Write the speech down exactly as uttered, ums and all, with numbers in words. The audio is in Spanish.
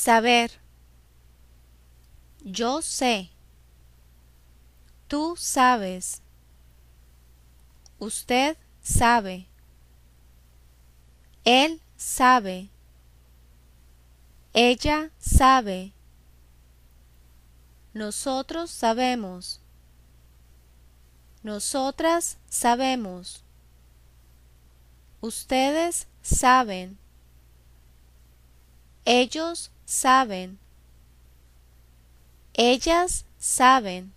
Saber. Yo sé. Tú sabes. Usted sabe. Él sabe. Ella sabe. Nosotros sabemos. Nosotras sabemos. Ustedes saben. Ellos saben. Ellas saben.